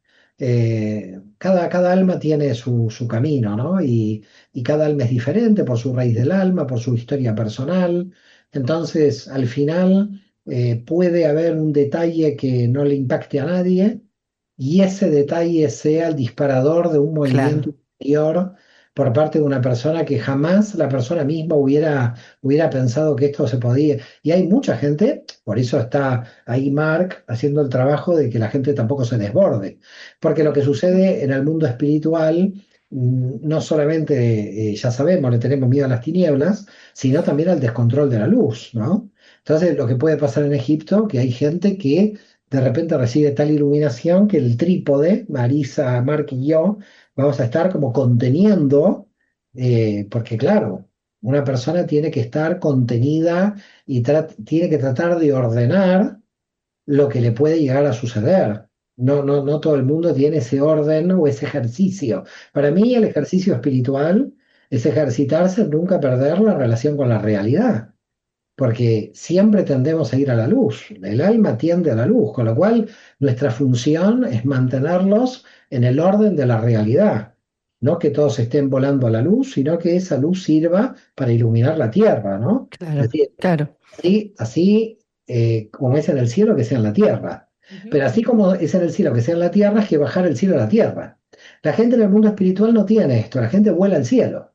Eh, cada, cada alma tiene su, su camino, ¿no? Y, y cada alma es diferente por su raíz del alma, por su historia personal. Entonces, al final, eh, puede haber un detalle que no le impacte a nadie y ese detalle sea el disparador de un movimiento
Claro.
interior por parte de una persona que jamás la persona misma hubiera, hubiera pensado que esto se podía. Y hay mucha gente, por eso está ahí Mark haciendo el trabajo de que la gente tampoco se desborde, porque lo que sucede en el mundo espiritual mm, no solamente, eh, ya sabemos, le tenemos miedo a las tinieblas, sino también al descontrol de la luz, ¿no? Entonces, lo que puede pasar en Egipto, que hay gente que de repente recibe tal iluminación que el trípode, Marisa, Mark y yo, vamos a estar como conteniendo, eh, porque claro, una persona tiene que estar contenida y tra- tiene que tratar de ordenar lo que le puede llegar a suceder. No, no, no todo el mundo tiene ese orden o ese ejercicio. Para mí el ejercicio espiritual es ejercitarse en nunca perder la relación con la realidad, porque siempre tendemos a ir a la luz. El alma tiende a la luz, con lo cual nuestra función es mantenerlos en el orden de la realidad. No que todos estén volando a la luz, sino que esa luz sirva para iluminar la tierra, ¿no? Es
Claro,
decir,
claro.
así, así eh, como es en el cielo, que sea en la tierra.
Ujú.
Pero así como es en el cielo, que sea en la tierra, es que bajar el cielo a la tierra. La gente en el mundo espiritual no tiene esto, la gente vuela al cielo.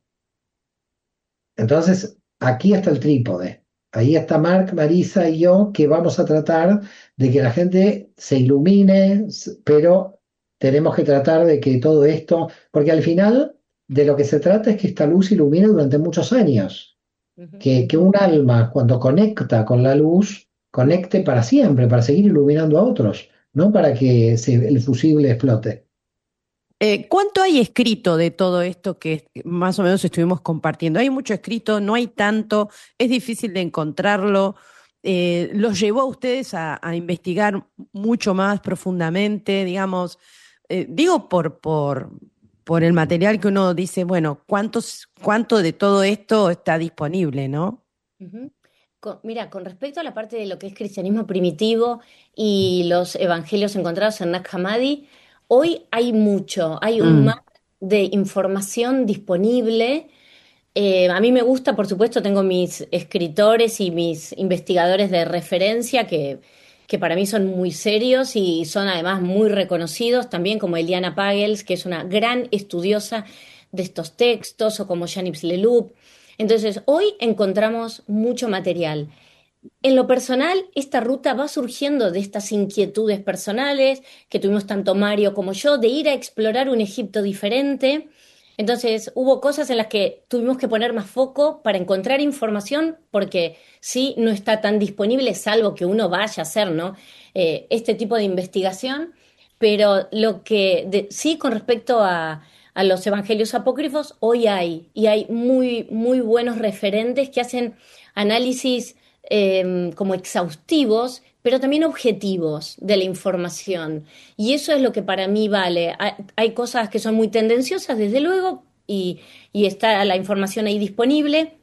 Entonces, aquí está el trípode. Ahí está Mark, Marisa y yo, que vamos a tratar de que la gente se ilumine, s- pero tenemos que tratar de que todo esto, porque al final de lo que se trata es que esta luz ilumine durante muchos años,
Ujú.
que, que un alma cuando conecta con la luz, conecte para siempre, para seguir iluminando a otros, no para que se- el fusible explote.
Eh, ¿cuánto hay escrito de todo esto que más o menos estuvimos compartiendo? Hay mucho escrito, no hay tanto, es difícil de encontrarlo. Eh, ¿los llevó a ustedes a, a investigar mucho más profundamente, digamos? Eh, digo por, por, por el material que uno dice, bueno, ¿cuántos, cuánto de todo esto está disponible, ¿no?
Ujú. Con- mira, con respecto a la parte de lo que es cristianismo primitivo y los evangelios encontrados en Nag Hammadi, hoy hay mucho, hay un mar
Mm,
de información disponible. Eh, a mí me gusta, por supuesto, tengo mis escritores y mis investigadores de referencia que, que para mí son muy serios y son además muy reconocidos, también como Eliana Pagels, que es una gran estudiosa de estos textos, o como Janip Leloup. Entonces, hoy encontramos mucho material. En lo personal, esta ruta va surgiendo de estas inquietudes personales que tuvimos tanto Mario como yo, de ir a explorar un Egipto diferente. Entonces, hubo cosas en las que tuvimos que poner más foco para encontrar información, porque sí, no está tan disponible, salvo que uno vaya a hacer, ¿no? Eh, este tipo de investigación. Pero lo que de- sí, con respecto a, a los evangelios apócrifos, hoy hay, y hay muy, muy buenos referentes que hacen análisis eh, como exhaustivos, pero también objetivos de la información. Y eso es lo que para mí vale. Hay, hay cosas que son muy tendenciosas, desde luego, y, y está la información ahí disponible,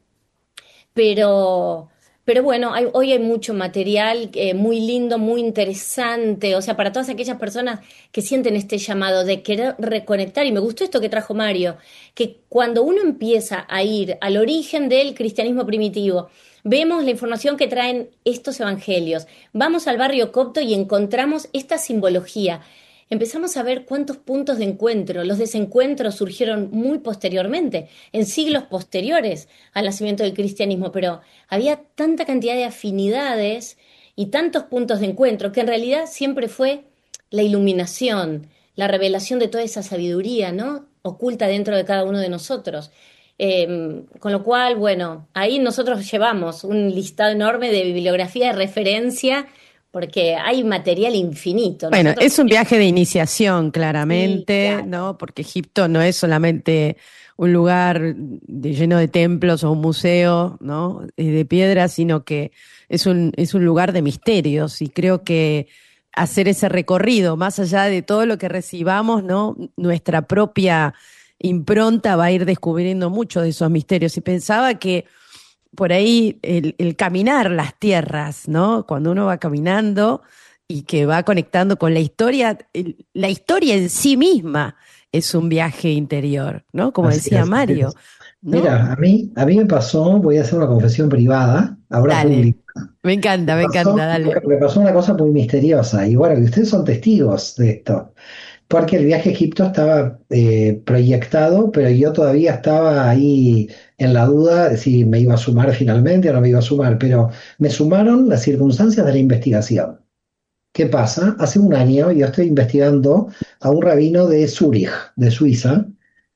pero, pero bueno, hay- hoy hay mucho material eh, muy lindo, muy interesante, o sea, para todas aquellas personas que sienten este llamado de querer reconectar, y me gustó esto que trajo Mario, que cuando uno empieza a ir al origen del cristianismo primitivo, vemos la información que traen estos evangelios, vamos al barrio copto y encontramos esta simbología. Empezamos a ver cuántos puntos de encuentro, los desencuentros surgieron muy posteriormente, en siglos posteriores al nacimiento del cristianismo, pero había tanta cantidad de afinidades y tantos puntos de encuentro que en realidad siempre fue la iluminación, la revelación de toda esa sabiduría, ¿no? Oculta dentro de cada uno de nosotros. Eh, con lo cual, bueno, ahí nosotros llevamos un listado enorme de bibliografía de referencia porque hay material infinito.
bueno,
Nosotros
es un
tenemos...
viaje de iniciación,
Sí,
claramente,
claro.
¿no? Porque Egipto no es solamente un lugar de- lleno de templos o un museo, ¿no? Eh, de piedra, sino que es un, es un lugar de misterios y creo que hacer ese recorrido, más allá de todo lo que recibamos, ¿no? Nuestra propia impronta va a ir descubriendo muchos de esos misterios y pensaba que por ahí el, el caminar las tierras, ¿no? Cuando uno va caminando y que va conectando con la historia, el- la historia en sí misma es un viaje interior, ¿no? Como
Así
decía
es, así
Mario,
es.
¿no?
Mira, a mí, a mí me pasó, voy a hacer una confesión privada, ahora
Dale,
pública.
me
Me
encanta, me encanta,
pasó,
dale.
me pasó una cosa muy misteriosa, y bueno, y ustedes son testigos de esto, porque el viaje a Egipto estaba eh, proyectado, pero yo todavía estaba ahí en la duda de si me iba a sumar finalmente o no me iba a sumar, pero me sumaron las circunstancias de la investigación. ¿Qué pasa? Hace un año yo estoy investigando a un rabino de Zúrich, de Suiza,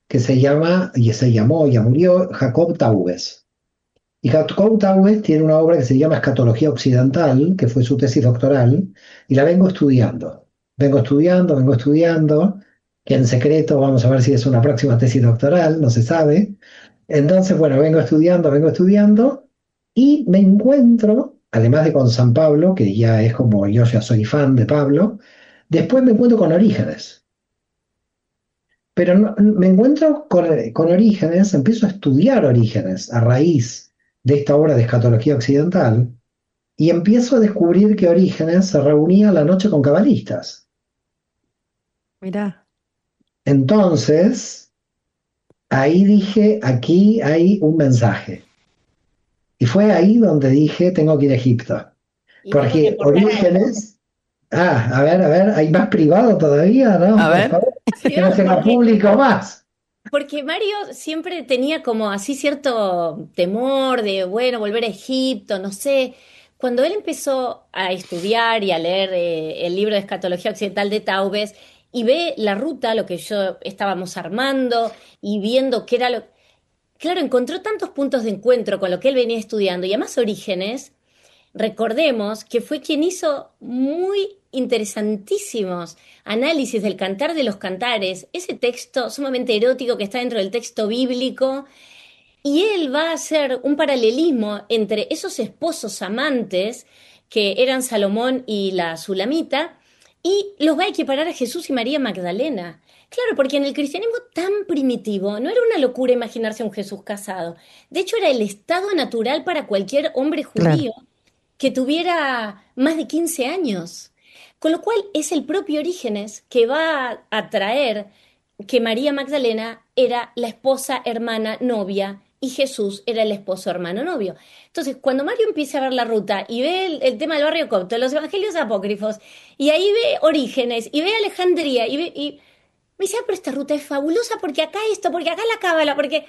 que se llama, y se llamó, ya murió, Jacob Taubes. Y Jacob Taubes tiene una obra que se llama Escatología Occidental, que fue su tesis doctoral, y la vengo estudiando. Vengo estudiando, vengo estudiando, que en secreto vamos a ver si es una próxima tesis doctoral, no se sabe. Entonces, bueno, vengo estudiando, vengo estudiando, y me encuentro, además de con San Pablo, que ya es como yo ya soy fan de Pablo, después me encuentro con Orígenes. Pero no- me encuentro con, con Orígenes, empiezo a estudiar Orígenes a raíz de esta obra de escatología occidental, y empiezo a descubrir que Orígenes se reunía a la noche con cabalistas.
Mirá.
Entonces, ahí dije, aquí hay un mensaje. Y fue ahí donde dije, tengo que ir a Egipto.
Y tengo que
Porque
aportar algo.
Orígenes, ah, a ver, a ver, ¿hay más privado todavía? ¿No?
A
Por
ver.
favor,
Sí,
que no sea
porque,
público más.
porque Mario siempre tenía como así cierto temor de, bueno, volver a Egipto, no sé. Cuando él empezó a estudiar y a leer eh, el libro de Escatología Occidental de Taubes y ve la ruta, lo que yo estábamos armando y viendo qué era lo... Claro, encontró tantos puntos de encuentro con lo que él venía estudiando y además Orígenes. Recordemos que fue quien hizo muy interesantísimos análisis del Cantar de los Cantares, ese texto sumamente erótico que está dentro del texto bíblico, y él va a hacer un paralelismo entre esos esposos amantes que eran Salomón y la Sulamita, y los va a equiparar a Jesús y María Magdalena. Claro, porque en el cristianismo tan primitivo no era una locura imaginarse a un Jesús casado. De hecho, era el estado natural para cualquier hombre
Claro.
judío que tuviera más de quince años. Con lo cual es el propio Orígenes que va a traer que María Magdalena era la esposa, hermana, novia y Jesús era el esposo, hermano, novio. Entonces, cuando Mario empieza a ver la ruta y ve el, el tema del barrio copto, los evangelios apócrifos, y ahí ve Orígenes y ve Alejandría, y, ve, y me dice, ah, pero esta ruta es fabulosa porque acá esto, porque acá la cábala, porque...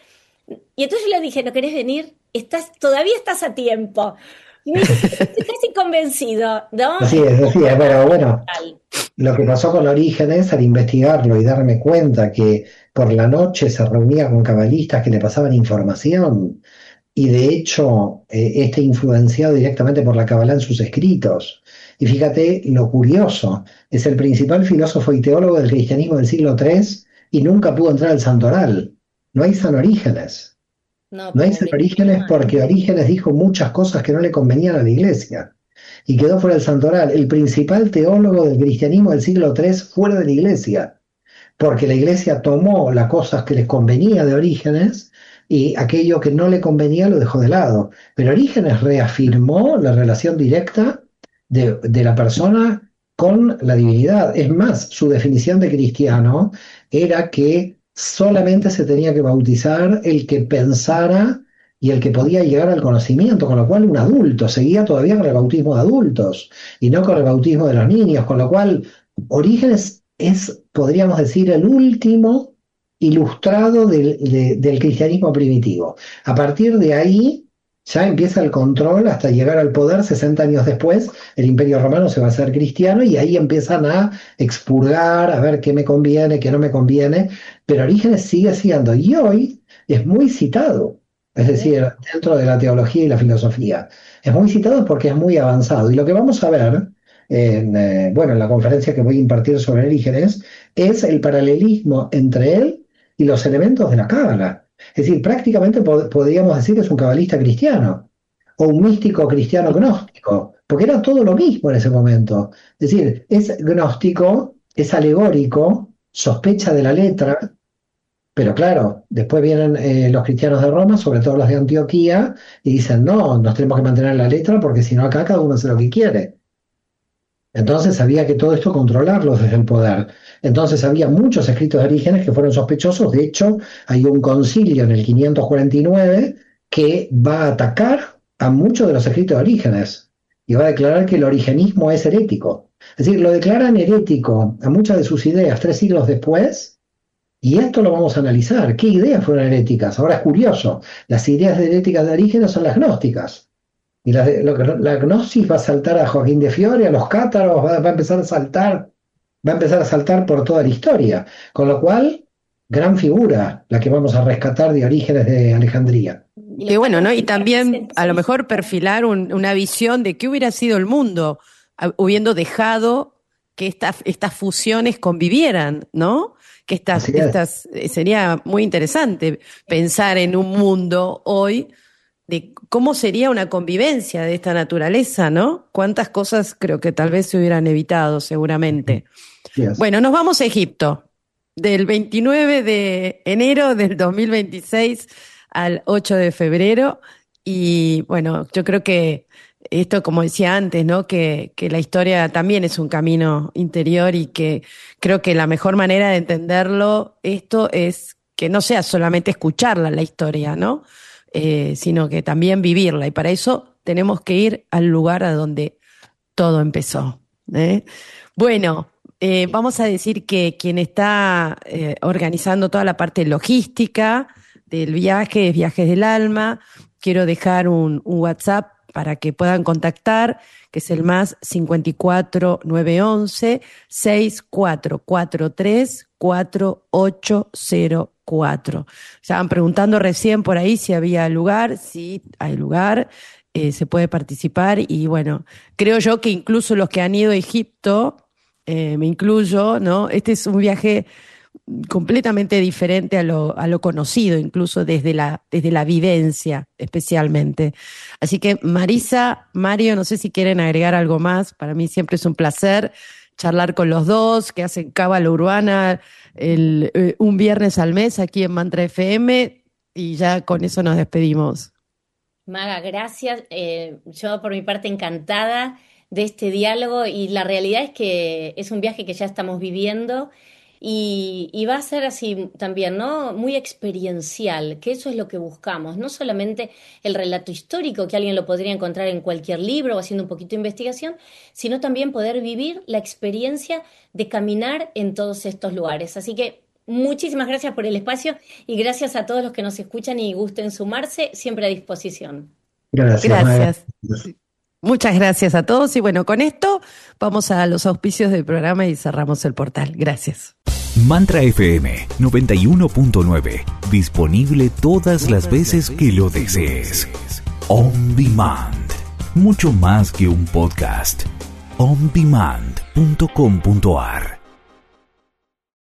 Y entonces yo le dije, ¿no querés venir? Estás, todavía estás a tiempo. Y me dice, estoy casi convencido, ¿no?
Así es, así es, pero bueno, lo que pasó con Orígenes al investigarlo y darme cuenta que por la noche se reunía con cabalistas que le pasaban información, y de hecho eh, este influenciado directamente por la Kabbalah en sus escritos. Y fíjate lo curioso, es el principal filósofo y teólogo del cristianismo del siglo tercero y nunca pudo entrar al santoral. No hay San Orígenes.
No,
No hay
pobre,
San
qué
Orígenes
mal.
porque Orígenes dijo muchas cosas que no le convenían a la iglesia y quedó fuera del santoral. El principal teólogo del cristianismo del siglo tercero fuera de la iglesia, porque la iglesia tomó las cosas que les convenía de Orígenes y aquello que no le convenía lo dejó de lado. Pero Orígenes reafirmó la relación directa de, de la persona con la divinidad. Es más, su definición de cristiano era que solamente se tenía que bautizar el que pensara y el que podía llegar al conocimiento, con lo cual un adulto seguía todavía con el bautismo de adultos y no con el bautismo de los niños, con lo cual Orígenes es, podríamos decir, el último ilustrado del, de- del cristianismo primitivo. A partir de ahí ya empieza el control hasta llegar al poder. sesenta años después, el Imperio Romano se va a hacer cristiano y ahí empiezan a expurgar, a ver qué me conviene, qué no me conviene, pero Orígenes sigue siendo, y hoy es muy citado, es decir, dentro de la teología y la filosofía. Es muy citado porque es muy avanzado. Y lo que vamos a ver en, eh, bueno, en la conferencia que voy a impartir sobre Orígenes es el paralelismo entre él y los elementos de la Cábala. Es decir, prácticamente pod- podríamos decir que es un cabalista cristiano o un místico cristiano gnóstico, porque era todo lo mismo en ese momento. Es decir, es gnóstico, es alegórico, sospecha de la letra, pero claro, después vienen eh, los cristianos de Roma, sobre todo los de Antioquía, y dicen, no, nos tenemos que mantener en la letra porque si no acá cada uno hace lo que quiere. Entonces había que todo esto controlarlos desde el poder. Entonces había muchos escritos de Orígenes que fueron sospechosos. De hecho, hay un concilio en el quinientos cuarenta y nueve que va a atacar a muchos de los escritos de Orígenes y va a declarar que el origenismo es herético. Es decir, lo declaran herético a muchas de sus ideas tres siglos después, y esto lo vamos a analizar. ¿Qué ideas fueron heréticas? Ahora es curioso. Las ideas heréticas de Orígenes son las gnósticas. Y la, lo que- la gnosis va a saltar a Joaquín de Fiore, a los cátaros, va, va a empezar a saltar, va a empezar a saltar por toda la historia. Con lo cual, gran figura la que vamos a rescatar de Orígenes de Alejandría.
Y bueno, ¿no? Y también a lo mejor perfilar un, una visión de qué hubiera sido el mundo habiendo dejado que esta, estas fusiones convivieran, ¿no? Que estas, estas sería muy interesante pensar en un mundo hoy de cómo sería una convivencia de esta naturaleza, ¿no? Cuántas cosas creo que tal vez se hubieran evitado, seguramente. Yes. Bueno, nos vamos a Egipto, del veintinueve de enero del dos mil veintiséis al ocho de febrero, y bueno, yo creo que esto, como decía antes, ¿no? Que, que la historia también es un camino interior y que creo que la mejor manera de entenderlo, esto es que no sea solamente escucharla, la historia, ¿no? Eh, sino que también vivirla, y para eso tenemos que ir al lugar a donde todo empezó, ¿eh? Bueno, eh, vamos a decir que quien está eh, organizando toda la parte logística del viaje es Viajes del Alma. Quiero dejar un, un WhatsApp para que puedan contactar, que es el más cincuenta y cuatro, nueve once, sesenta y cuatro cuarenta y tres, cuarenta y ocho cero cuatro. Estaban preguntando recién por ahí si había lugar. Sí, hay lugar, eh, se puede participar, y bueno, creo yo que incluso los que han ido a Egipto, eh, me incluyo, ¿no? Este es un viaje completamente diferente a lo, a lo conocido, incluso desde la, desde la vivencia especialmente. Así que Marisa, Mario, no sé si quieren agregar algo más. Para mí siempre es un placer charlar con los dos, que hacen Cábala Urbana el, eh, un viernes al mes aquí en Mantra F M, y ya con eso nos despedimos.
Maga, gracias. Eh, yo por mi parte encantada de este diálogo, y la realidad es que es un viaje que ya estamos viviendo. Y, y va a ser así también, ¿no? Muy experiencial, que eso es lo que buscamos. No solamente el relato histórico, que alguien lo podría encontrar en cualquier libro o haciendo un poquito de investigación, sino también poder vivir la experiencia de caminar en todos estos lugares. Así que muchísimas gracias por el espacio, y gracias a todos los que nos escuchan y gusten sumarse, siempre a disposición.
Gracias.
Gracias. Gracias. Muchas gracias a todos, y bueno, con esto vamos a los auspicios del programa y cerramos el portal. Gracias.
Mantra F M noventa y uno punto nueve, disponible todas las veces que lo desees. On Demand, mucho más que un podcast. on demand punto com punto a r